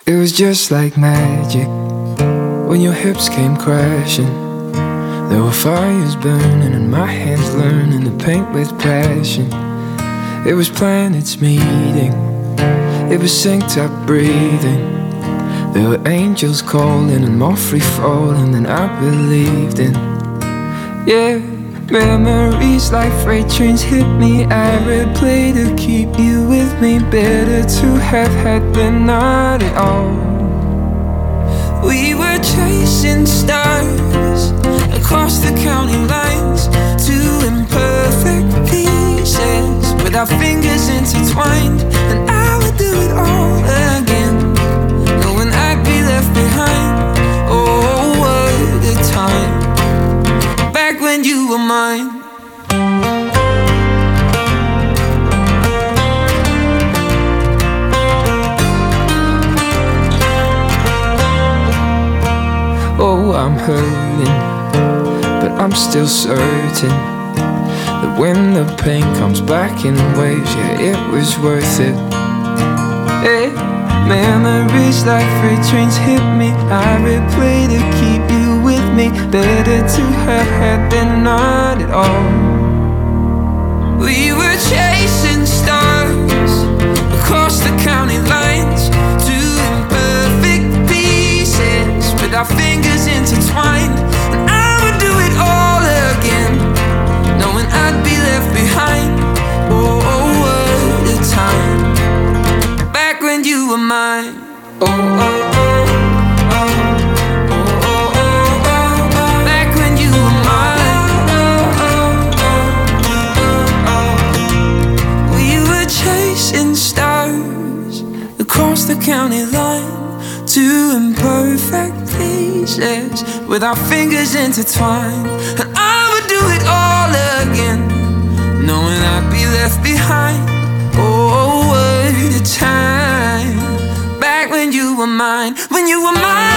It was just like magic when your hips came crashing. There were fires burning and my hands learning to paint with passion. It was planets meeting, it was synced up breathing. There were angels calling and more free falling than I believed in. Yeah, memories like freight trains hit me. I replay to keep you with me. Better to have had than not at all. We were chasing stars across the county lines, two imperfect pieces with our fingers intertwined. And I would do it all again, knowing I'd be left behind. Oh, what a time, back when you were mine. Oh, I'm hurting, but I'm still certain that when the pain comes back in waves, yeah, it was worth it. Hey, memories like freight trains hit me. I replay to keep you with me. Better to have had than not at all. We were chasing stars across the county lines, two imperfect pieces with our fingers intertwined. And I would do it all again, knowing I'd be left behind. Oh, what a time, back when you were mine. Oh, oh, oh, oh, oh, oh, oh, oh, back when you were mine. Oh, oh, oh, oh, oh. We were chasing stars across the county line, two imperfect pieces with our fingers intertwined. And I would do it all again, knowing I'd be left behind. Oh, what a time, back when you were mine, when you were mine.